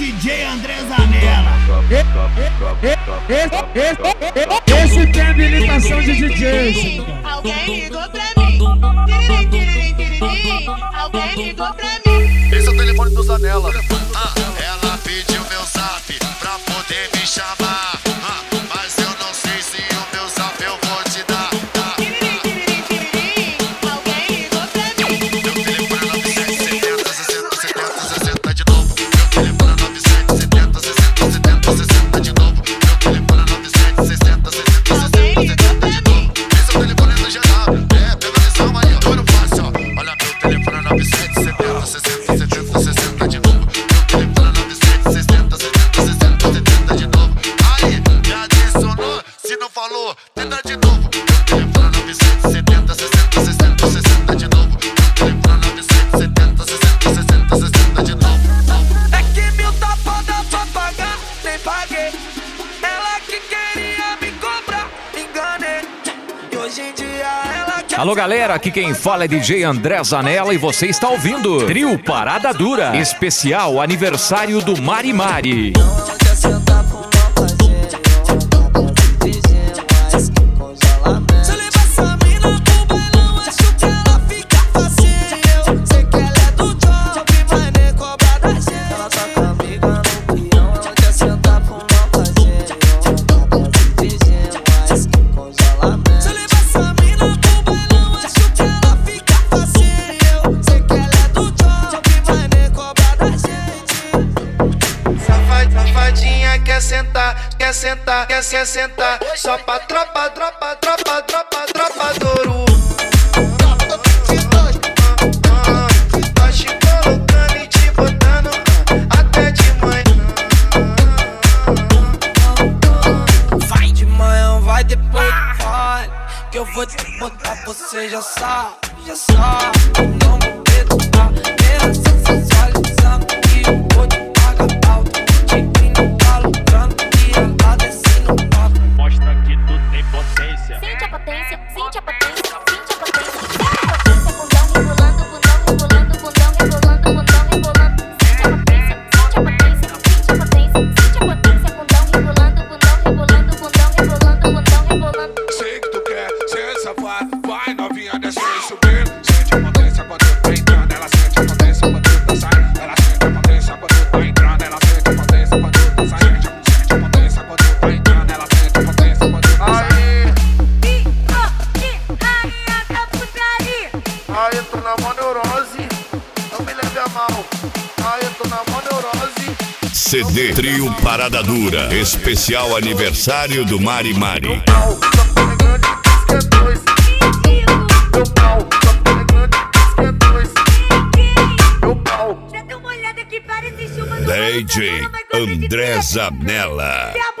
DJ André Zanella. Esse tem habilitação de DJ. Alguém ligou pra mim. Tiririm, tiririm, tiririm. Alguém ligou pra mim. Esse é o telefone do Zanella. Ela pediu meu zap pra poder me chamar. Mas eu não sei se o meu zap eu vou te dar. Tiririm, tiririm, tiririm. Alguém ligou pra mim. Meu telefone é 9770 60 70 60 de novo. Meu telefone é 9770 60 70 60 de novo. Meu telefone é 9760 60 60 70 de novo. Esse é o telefone do GW. Pega a lição aí, ó. Não fácil, ó. Olha, meu telefone é 9770 60 70 60 de novo. Meu telefone é 9760 70 60 70 de novo. Aí, me adicionou. Se não falou, tenta de novo. Meu telefone é 9770 60 60 60 de novo. Meu telefone é 9770 60 60 60 de novo. É que mil tá foda pra pagar, nem paguei. Ela que queria me cobrar, enganei. E hoje em dia ela quer. Alô galera, aqui quem fala é DJ André Zanella e você está ouvindo Trio Parada Dura, especial aniversário do Mari Mari. Quer sentar com uma parceira, dizendo mais que congelamento. Se eu levar essa mina pro bailão, acho que ela fica facinho. Sei que ela é do job, mas nem cobra da gente. Ela tá comigo no peão, ela quer sentar com uma parceira, dizendo mais que congelamento. Se eu levar essa mina pro bailão, acho que ela fica facinho. Sei que ela é do job, mas nem cobra da gente. Safadinha quer sentar, quer sentar, quer sentar. Só pra tropa Douro. Tá te colocando e te botando até de manhã. Vai de manhã, vai depois vai. Que eu vou te botar, você já sabe. Não vou perdoar, mesmo se sensualizando. E eu vou te pagar alto. De quem não tá lucrando, e ela desce no papo. Mostra que tu tem potência. Sente a potência, sente a potência, sente a potência. Sente a potência, bundão rebolando, bundão rebolando, bundão rebolando, bundão rebolando. Sente a potência, sente a potência, sente a potência, sente a potência, bundão rebolando, bundão rebolando, bundão rebolando, bundão rebolando. Sei que tu quer, cê vai novinha descer e subir. Sente a potência quando tá entrando, ela sente a potência quando tá saindo. Ela sente a potência quando tá entrando, ela sente a potência quando tá saindo. Sente a potência quando tá entrando, ela sente a potência quando tá saindo. Aí eu tô na mó neurose, não me leve a mal. Aí eu tô na mó neurose. CD Trio Parada Dura, especial aniversário do Mari Mari. Meu pau, só pegando diz que é dois. Meu pau, só pegando diz que é dois. Meu pau. Já deu uma olhada que parece chuva no DJ André Zanella.